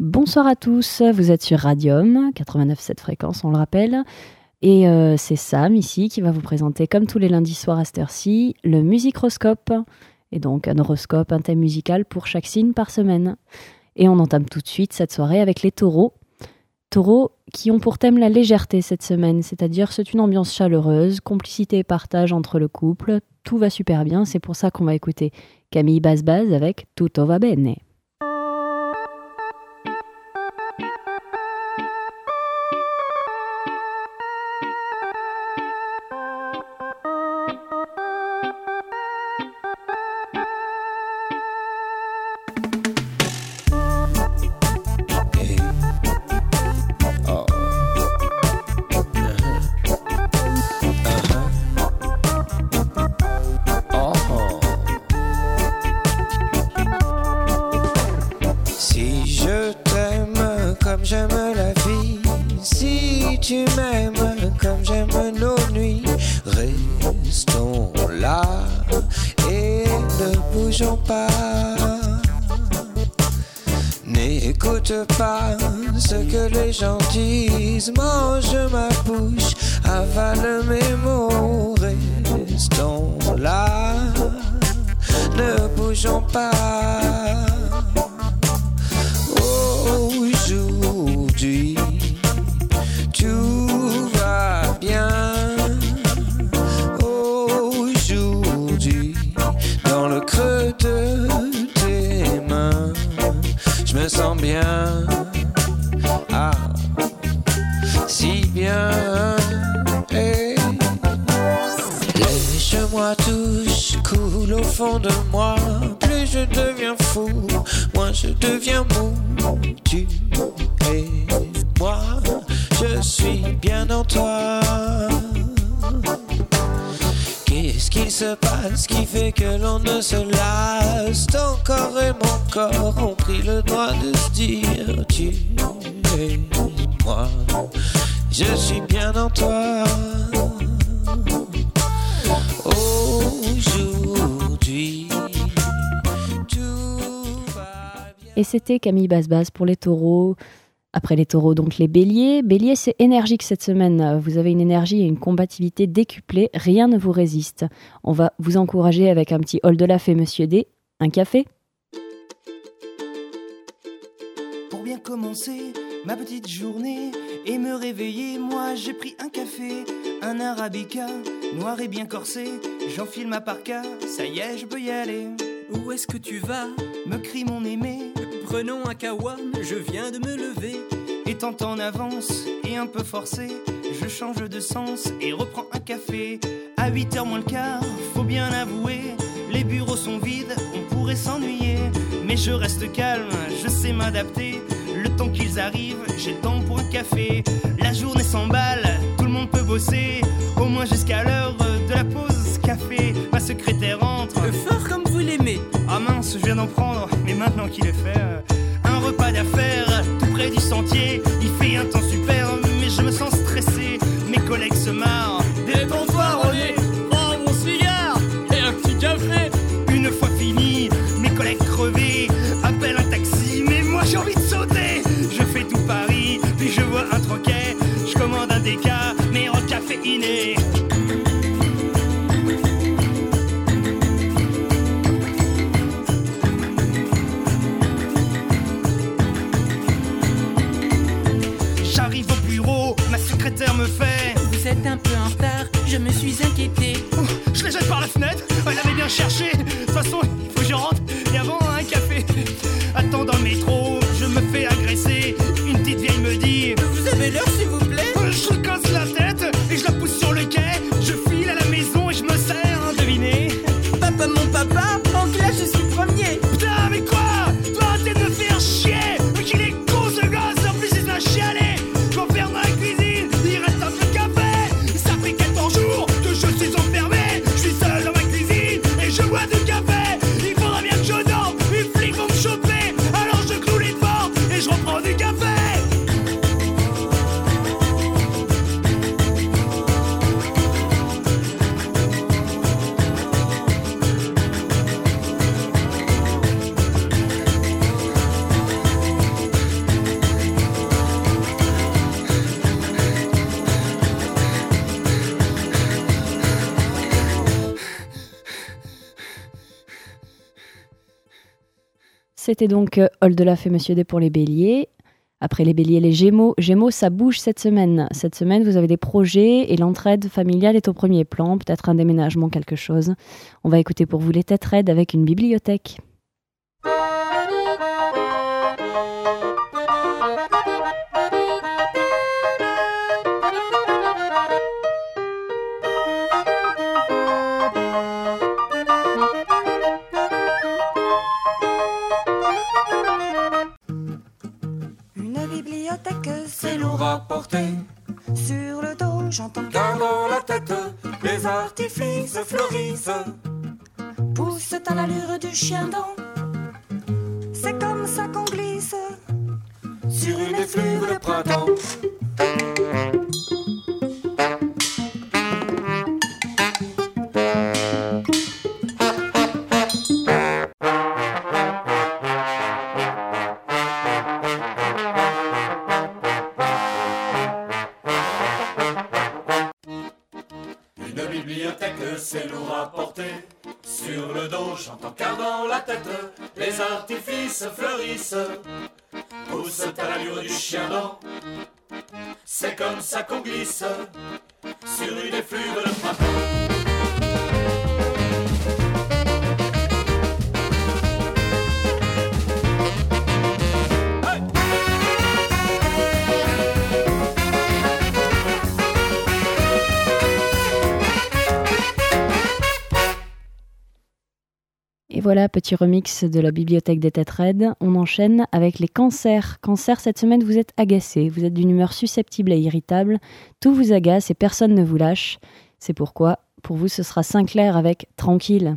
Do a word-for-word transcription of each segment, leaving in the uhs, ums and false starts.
Bonsoir à tous, vous êtes sur Radium, quatre-vingt-neuf virgule sept fréquences, on le rappelle. Et euh, c'est Sam ici qui va vous présenter, comme tous les lundis soirs à cette heure-ci, le Musicroscope. Et donc un horoscope, un thème musical pour chaque signe par semaine. Et on entame tout de suite cette soirée avec les taureaux. Taureaux qui ont pour thème la légèreté cette semaine, c'est-à-dire c'est une ambiance chaleureuse, complicité et partage entre le couple. Tout va super bien, c'est pour ça qu'on va écouter Camille Basse-Basse avec Tutto va bene. Mange ma bouche, avale mes mots, restons là, ne bougeons pas. Aujourd'hui, tout va bien. Aujourd'hui, dans le creux de tes mains, je me sens bien. Ah. Si bien, hey. Lèche-moi, touche, coule au fond de moi. Plus je deviens fou, moins je deviens mou. Tu et moi, je suis bien en toi. Qu'est-ce qu'il se passe qui fait que l'on ne se lasse? Ton corps et mon corps ont pris le droit de se dire tu et moi. Je suis bien en toi. Aujourd'hui, tout va bien. Et c'était Camille Basse-Basse pour les taureaux. Après les taureaux, donc les béliers. Bélier, c'est énergique cette semaine. Vous avez une énergie et une combativité décuplées. Rien ne vous résiste. On va vous encourager avec un petit hall de la fée, Monsieur D. Un café? Pour bien commencer ma petite journée et me réveiller, moi j'ai pris un café, un arabica, noir et bien corsé. J'enfile ma parka, ça y est, je peux y aller. Où est-ce que tu vas? Me crie mon aimé. Prenons un kawa, je viens de me lever. Étant en avance et un peu forcé, je change de sens et reprends un café. À huit heures moins le quart, faut bien avouer, les bureaux sont vides, on pourrait s'ennuyer. Mais je reste calme, je sais m'adapter. Le temps qu'ils arrivent, j'ai le temps pour un café. La journée s'emballe, tout le monde peut bosser, au moins jusqu'à l'heure de la pause café. Ma secrétaire entre, fort comme vous l'aimez. Ah mince, je viens d'en prendre, mais maintenant qu'il est fait, un repas d'affaires, tout près du sentier. Il fait un temps super, mais je me sens stressé. Mes collègues se marrent. Détends-toi, René, prends mon cigare et un petit café. Une fois fini, mes collègues crevés appellent un taxi, mais moi j'ai envie de sauter. Je fais tout Paris, puis je vois un troquet. Je commande un déca, mais en caféiné. J'arrive au bureau, ma secrétaire me fait: vous êtes un peu en retard, je me suis inquiété. Oh, je les jette par la fenêtre, elle avait bien cherché. De toute façon, il faut que je rentre, et avant un café. Attends dans le métro, je me fais agresser. Une petite vieille me dit: vous avez l'heure s'il vous plaît? Je casse la tête et je la pousse sur le quai. Je file à la maison et je me sers, devinez. Papa, mon papa, en classe je suis premier. Putain, mais quoi? Toi, arrêtez de me faire chier. Mais qu'il est con ce gosse, en plus il se va chialer. Quand on ferme la cuisine, il reste un peu de café. Ça fait quatorze jours que je suis enfermé. Je suis seul dans ma cuisine et je bois du café. C'était donc euh, Oldelaf et Monsieur D pour les béliers. Après les béliers, les gémeaux. Gémeaux, ça bouge cette semaine. Cette semaine, vous avez des projets et l'entraide familiale est au premier plan. Peut-être un déménagement, quelque chose. On va écouter pour vous les têtes raides avec une bibliothèque. C'est lourd à porter. Sur le dos, j'entends car dans la tête, les artifices fleurissent, poussent à l'allure du chien dent. C'est comme ça qu'on glisse sur une effluve de printemps. C'est lourd à porter, sur le dos j'entends car dans la tête, les artifices fleurissent, poussent à l'allure du chien dent. C'est comme ça qu'on glisse, sur une effluve de printemps. Et voilà, petit remix de la bibliothèque des têtes raides. On enchaîne avec les cancers. Cancer, cette semaine, vous êtes agacé. Vous êtes d'une humeur susceptible et irritable. Tout vous agace et personne ne vous lâche. C'est pourquoi, pour vous, ce sera Sinclair avec Tranquille.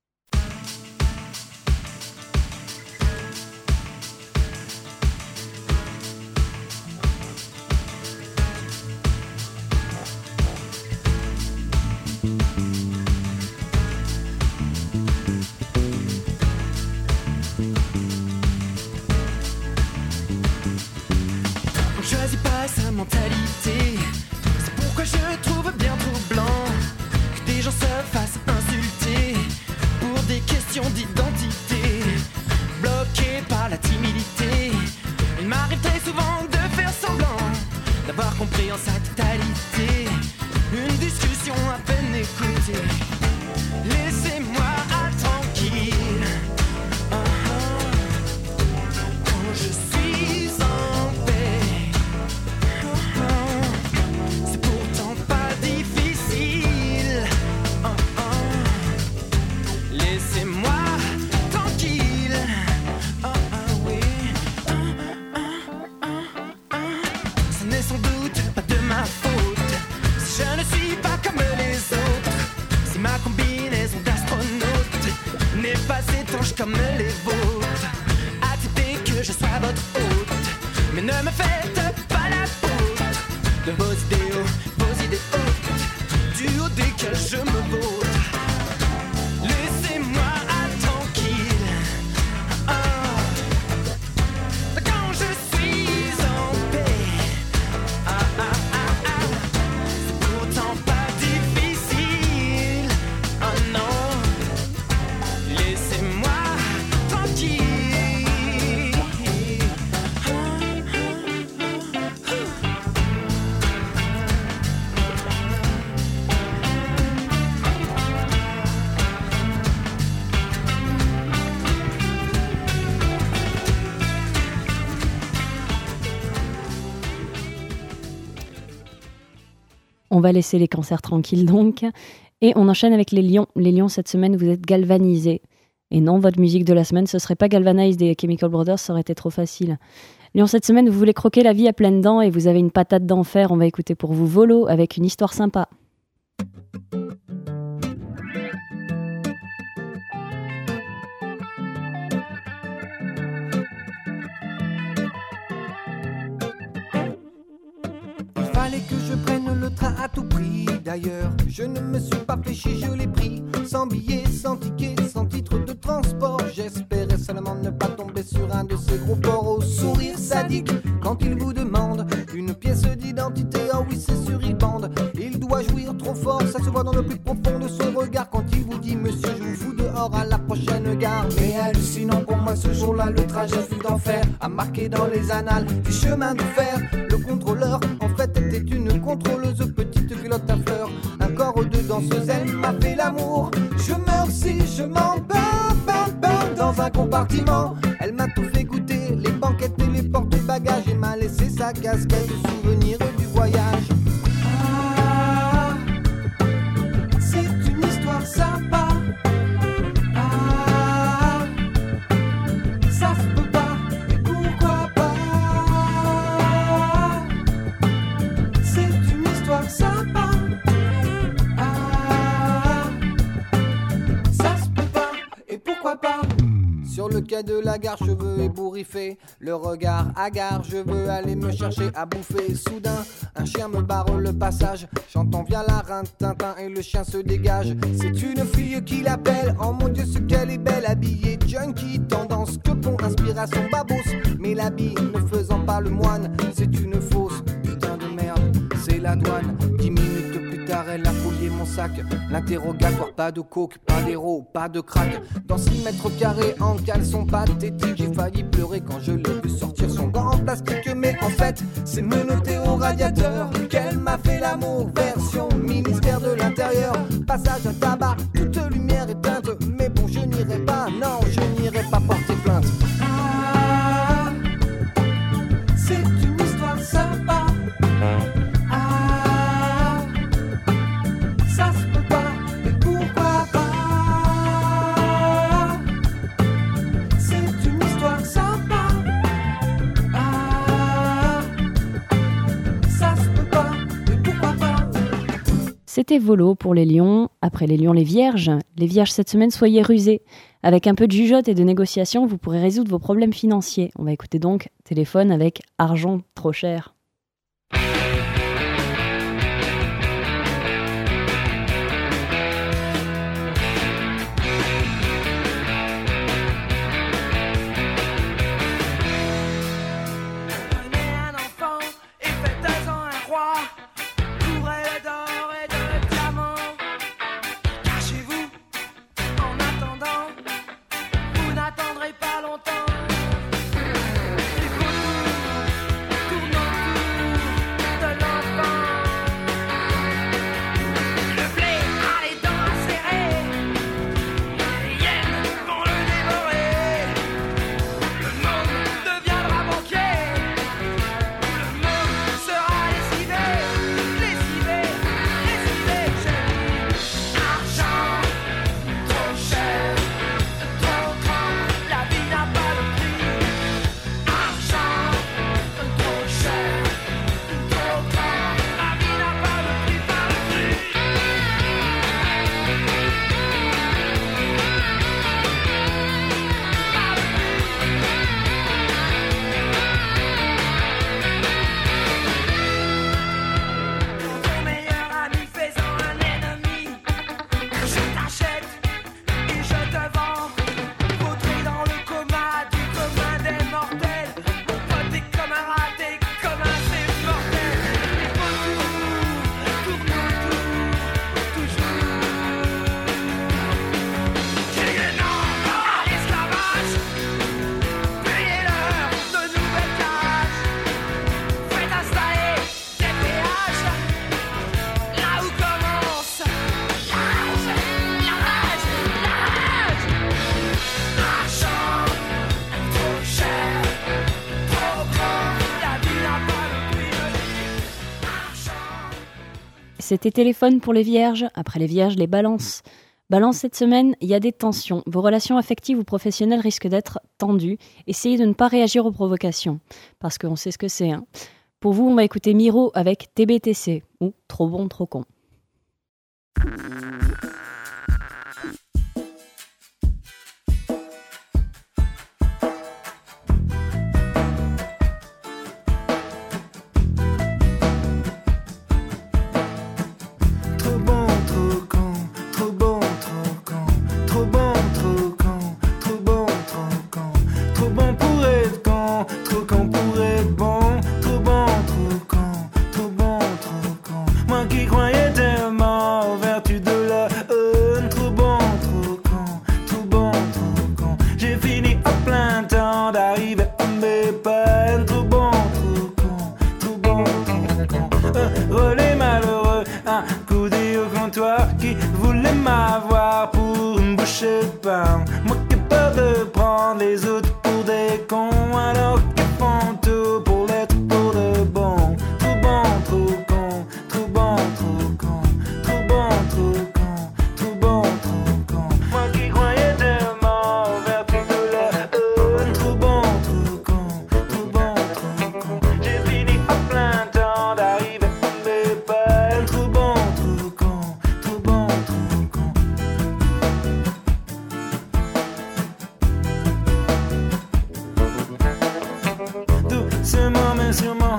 Mentalité. C'est pourquoi je trouve bien troublant que des gens se fassent insulter pour des questions d'identité, bloqués par la timidité. Il m'arrive très souvent de faire semblant d'avoir compris en sa totalité une discussion à peine écoutée. Laissez-moi tranquille. Uh-huh. Quand je suis en paix. Comme les vôtres, acceptez que je sois votre hôte, mais ne me faites pas la faute de vos idéaux, vos idées hautes, du haut desquels je me vautre. Laissez-moi tranquille. Oh. Quand je suis en paix, ah, ah, ah, ah. C'est pourtant pas difficile. Oh non, laissez-moi. On va laisser les cancers tranquilles donc. Et on enchaîne avec les lions. Les lions, cette semaine, vous êtes galvanisés. Et non, votre musique de la semaine, ce serait pas Galvanize des Chemical Brothers, ça aurait été trop facile. Lions, cette semaine, vous voulez croquer la vie à pleines dents et vous avez une patate d'enfer. On va écouter pour vous Volo avec une histoire sympa. Fallait que je prenne le train à tout prix. D'ailleurs, je ne me suis pas fléchi, je l'ai pris. Sans billet, sans ticket, sans titre de transport. J'espérais seulement ne pas tomber sur un de ces gros porcs au sourire sadique. Quand il vous demande une pièce d'identité, oh oui c'est sûr il bande. Il doit jouir trop fort, ça se voit dans le plus profond de son regard. Quand il vous dit monsieur je vous fous dehors à la prochaine gare. Mais hallucinant pour moi enfin ce jour-là le trajet fut d'enfer, a marqué dans les annales du chemin de fer. Le contrôleur en fait était une contrôleuse, petite culotte à fleurs, un corps de danseuse, elle m'a fait l'amour. Je meurs si je m'en bats, bats, bats, dans un compartiment. Elle m'a tout fait goûter, les banquettes et les porte-bagages, et m'a laissé sa casquette, souvenir du voyage. Ah, c'est une histoire sympa. Ah, ça se peut pas, et pourquoi pas. C'est une histoire sympa. Ah, ça se peut pas, et pourquoi pas. Sur le quai de la gare, cheveux ébouriffés, le regard hagard, je veux aller me chercher à bouffer. Soudain, un chien me barre le passage, j'entends via la rintintin et le chien se dégage. C'est une fille qui l'appelle, oh mon Dieu ce qu'elle est belle, habillée junkie, tendance que pont, inspiration babos. Mais l'habit ne faisant pas le moine, c'est une fausse, putain de merde, c'est la douane. Dix minutes plus tard, elle a fouillé mon sac, l'interrogatoire, pas de coke, pas d'héros, pas de crack. Dans six mètres carrés en caleçon pathétique, j'ai failli pleurer quand je l'ai vu sortir son gant en plastique. Mais en fait, c'est menotté au radiateur qu'elle m'a fait l'amour, version ministère de l'Intérieur. Passage à tabac, toute lumière éteinte, mais bon je n'irai pas, non je n'irai pas porter plainte. Ah, c'est une histoire sympa. Ah, ça se peut pas, et pourquoi pas. C'est une histoire sympa. Ah, ça se peut pas, et pourquoi pas. C'était Volo pour les lions. Après les lions, les vierges. Les vierges, cette semaine, soyez rusés. Avec un peu de jugeote et de négociation, vous pourrez résoudre vos problèmes financiers. On va écouter donc Téléphone avec Argent trop cher. C'était Téléphone pour les vierges. Après les vierges, les balances. Balance, cette semaine, il y a des tensions. Vos relations affectives ou professionnelles risquent d'être tendues. Essayez de ne pas réagir aux provocations, parce qu'on sait ce que c'est. Hein. Pour vous, on va écouter Miro avec T B T C, ou Trop bon, trop con. Moi qui croyais tellement aux vertus de la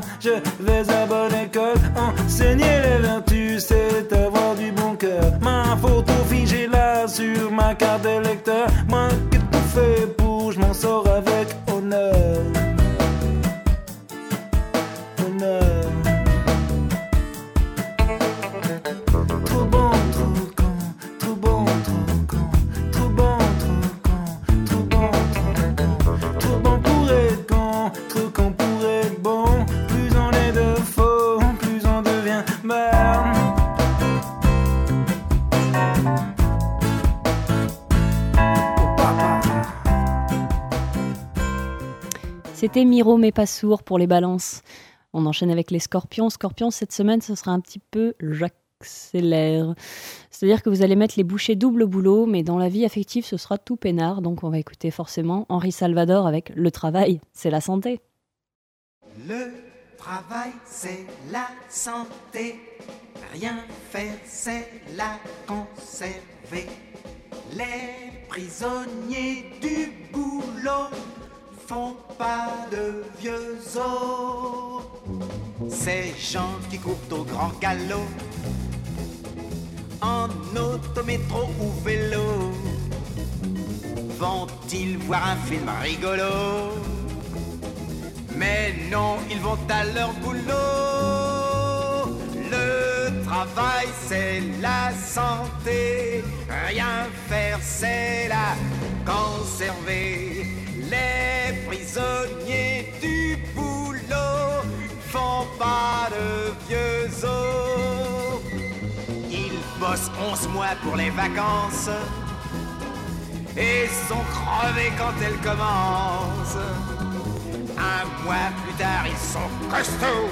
je vais à bonne école. Enseigner les vertus, c'est avoir du bon cœur. Ma photo figée là sur ma carte d'électeur. Moi qui tout fais pour, je m'en sors avec honneur. Honneur. Trop bon, trop con, trop bon, trop con, trop bon, trop con, trop bon, trop con, trop bon pour être con, trop con pour être bon. Plus on est de faux, plus on devient bête. C'était Miro mais pas sourd pour les balances. On enchaîne avec les scorpions. Scorpions, cette semaine, ce sera un petit peu j'accélère. C'est-à-dire que vous allez mettre les bouchées double au boulot, mais dans la vie affective, ce sera tout peinard. Donc on va écouter forcément Henri Salvador avec Le travail, c'est la santé. Le travail, c'est la santé. Rien faire, c'est la conserver. Les prisonniers du boulot font pas de vieux os. Ces gens qui courent au grand galop, en autométro ou vélo, vont-ils voir un film rigolo? Mais non, ils vont à leur boulot. Le travail, c'est la santé. Rien faire, c'est la conserver. Les prisonniers du boulot font pas de vieux os. Ils bossent onze mois pour les vacances et sont crevés quand elles commencent. Un mois plus tard, ils sont costauds,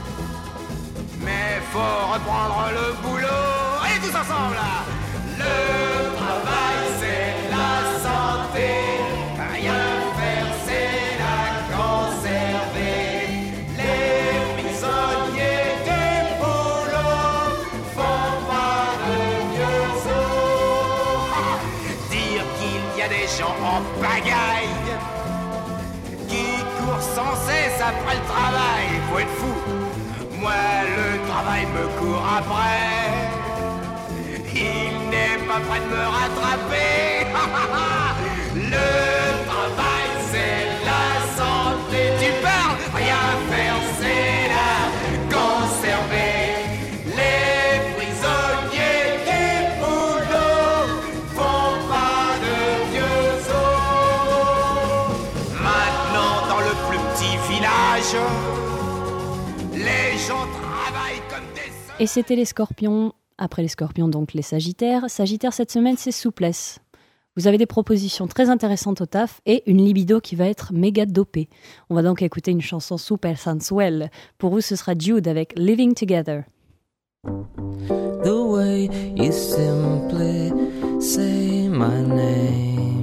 mais faut reprendre le boulot. Allez tous ensemble là. Le travail, c'est la santé. Rien faire, c'est la conserver. Les prisonniers du boulot font pas de vieux os. Dire qu'il y a des gens en pagaille qui courent sans cesse après le travail, faut être fou. Moi, le travail me court après. Il n'est pas prêt de me rattraper. Le travail, c'est la santé. Tu parles, rien faire, c'est la conserver. Les prisonniers du boulot font pas de vieux os. Maintenant, dans le plus petit village, les gens travaillent comme des... Et c'était les scorpions. Après les scorpions, donc les sagittaires. Sagittaire, cette semaine, c'est souplesse. Vous avez des propositions très intéressantes au taf et une libido qui va être méga dopée. On va donc écouter une chanson super sensuelle. Pour vous, ce sera Jude avec Living Together. The way you simply say my name,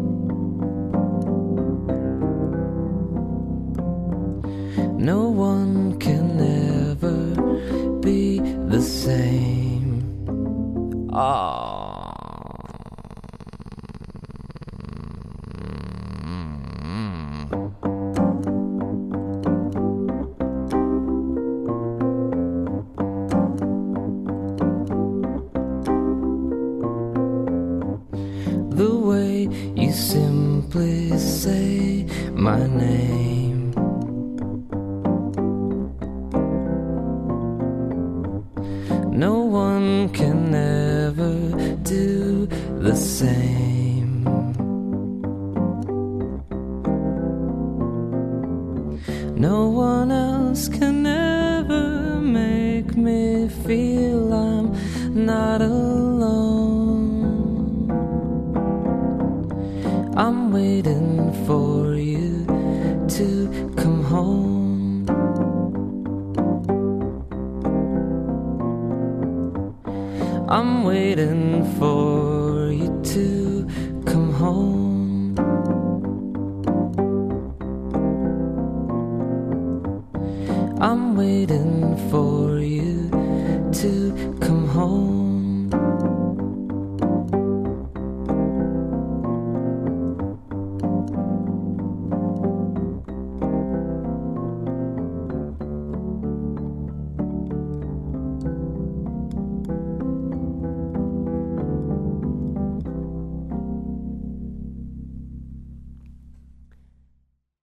no one can ever be the same. Ah. The way you simply say my name, no one can ever do the same. No one else can ever make me feel I'm not alone. I'm waiting for you to come home. I'm waiting for you to come home. I'm waiting for you to come home.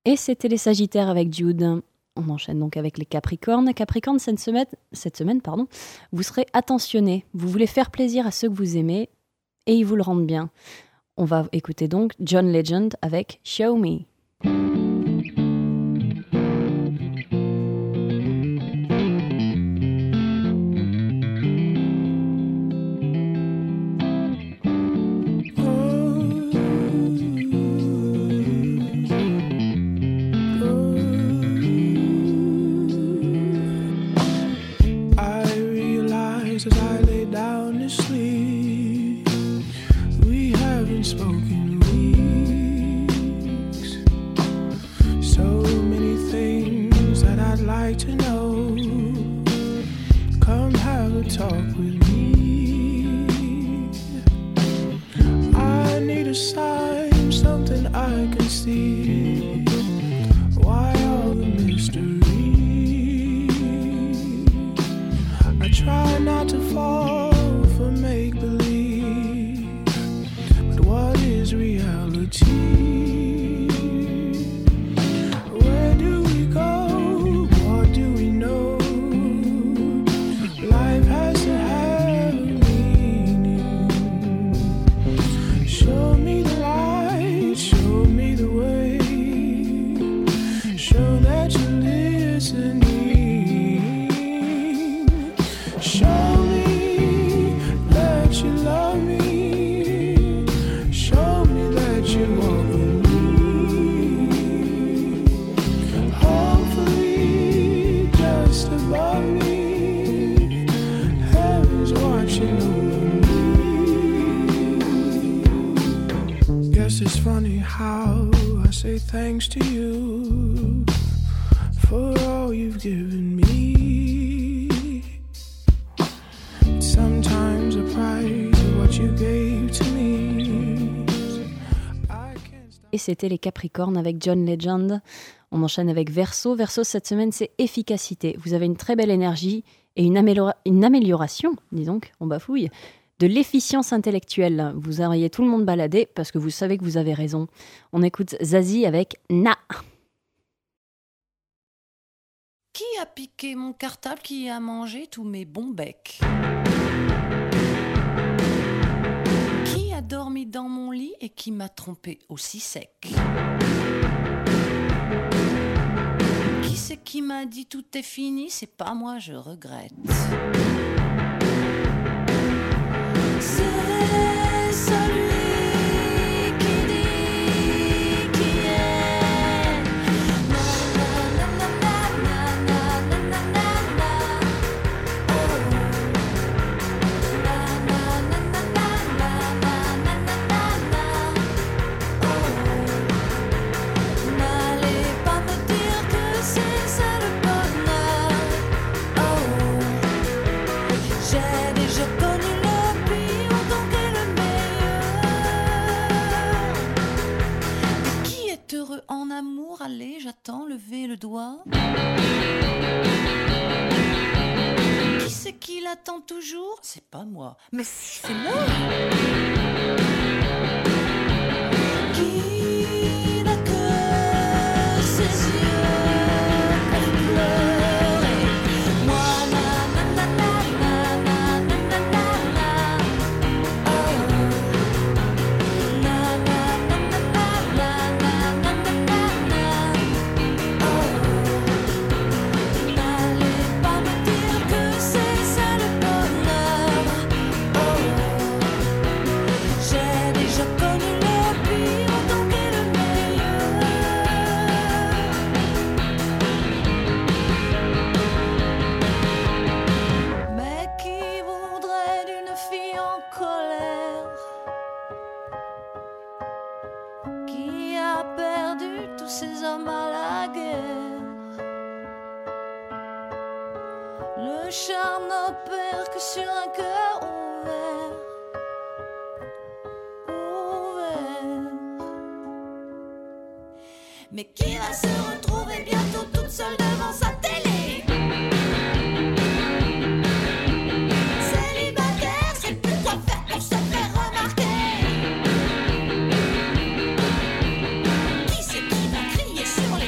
Et c'était les Sagittaires avec Jude. On enchaîne donc avec les Capricornes. Capricorne, cette semaine, cette semaine pardon, vous serez attentionnés. Vous voulez faire plaisir à ceux que vous aimez et ils vous le rendent bien. On va écouter donc John Legend avec Show Me. As I lay down to sleep, we haven't spoken weeks. So many things that I'd like to know. Come have a talk with me. I need a sign, something I can see. Why all the mystery? I try not to fall for make-believe, but what is reality? Where do we go? What do we know? Life has to have a meaning. Show me the light, show me the way. Show that you're listening. Show me that you love me. Show me that you walk with me. Hopefully, just above me, heaven's watching over me. Guess it's funny how I say thanks to you for all you've given me. Sometimes the price of what you gave to me. Et c'était les Capricornes avec John Legend. On enchaîne avec Verseau. Verseau, cette semaine, c'est efficacité. Vous avez une très belle énergie et une, améliora- une amélioration, dis donc, on bafouille, de l'efficience intellectuelle. Vous envoyez tout le monde balader parce que vous savez que vous avez raison. On écoute Zazie avec Na. Qui a piqué mon cartable, qui a mangé tous mes bons becs? Qui a dormi dans mon lit et qui m'a trompé aussi sec? Qui c'est qui m'a dit tout est fini? C'est pas moi, je regrette. C'est celui qui dit qui est. Na, na, na, na, na, na, na, na, na, na. Oh. Na, na, na, na, na, na, na, na, na, na. Oh. N'allez pas me dire que c'est ça le bonheur. Oh. J'ai déjà connu le pire autant que le meilleur. Et qui est heureux en amour? Allez, j'attends, levez le doigt. Qui c'est qui l'attend toujours? C'est pas moi, mais si, c'est moi. Qui n'a que ses yeux pour pleurer? Moi, na na na na na na na na na na. Oh. Na na na na na na na na na na. Oh. N'allez pas me dire que c'est ça le bonheur. Oh. J'ai déjà connu le pire autant que le meilleur. Mais qui voudrait d'une fille en colère, qui a perdu tous ses hommes à la guerre? Le charme n'opère que sur un cœur ouvert, ouvert. Mais qui va se retrouver bientôt toute seule devant sa télé? Célibataire, c'est plus quoi faire pour se faire remarquer. Qui c'est qui va crier sur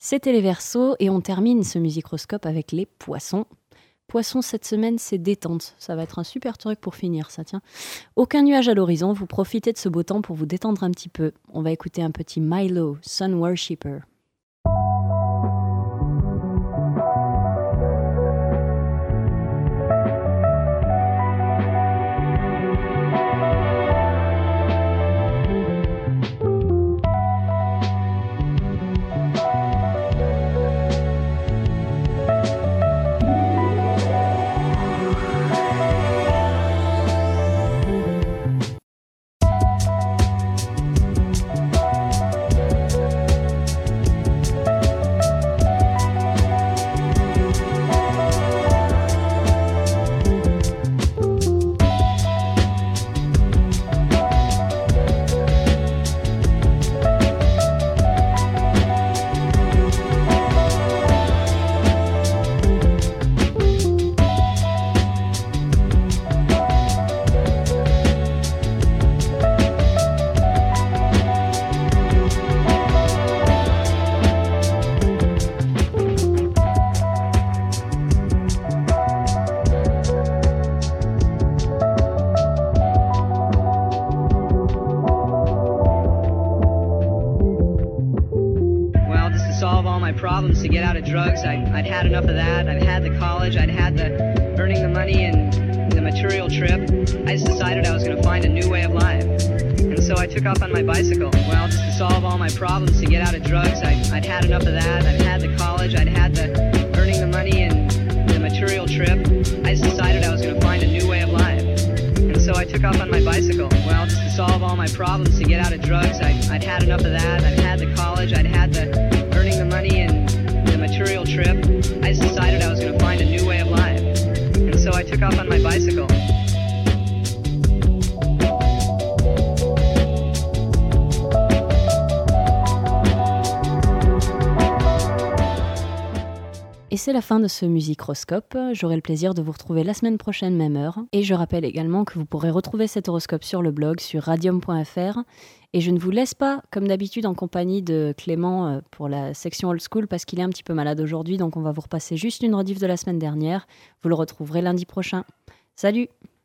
C'était les Verseaux et on termine ce musicroscope avec les Poissons. Poissons, cette semaine, c'est détente. Ça va être un super truc pour finir, ça, tiens. Aucun nuage à l'horizon, vous profitez de ce beau temps pour vous détendre un petit peu. On va écouter un petit Milo, Sun Worshipper. Problems to get out of drugs. I, I'd had enough of that. I'd had the college. I'd had the earning the money and the material trip. I just decided I was going to find a new way of life. And so I took off on my bicycle. Well, just to solve all my problems to get out of drugs. I, I'd had enough of that. I'd had the college. I'd had the earning the money and the material trip. I just decided I was going to find a new way of life. And so I took off on my bicycle. Well, just to solve all my problems to get out of drugs. I, I'd had enough of that. I'd had the college. I'd had the earning the money and the material trip. I just decided I was going to find a new way of life. And so I took off on my bicycle. Et c'est la fin de ce musicroscope. J'aurai le plaisir de vous retrouver la semaine prochaine, même heure. Et je rappelle également que vous pourrez retrouver cet horoscope sur le blog, sur radium point f r. Et je ne vous laisse pas, comme d'habitude, en compagnie de Clément pour la section old school, parce qu'il est un petit peu malade aujourd'hui. Donc on va vous repasser juste une rediff de la semaine dernière. Vous le retrouverez lundi prochain. Salut!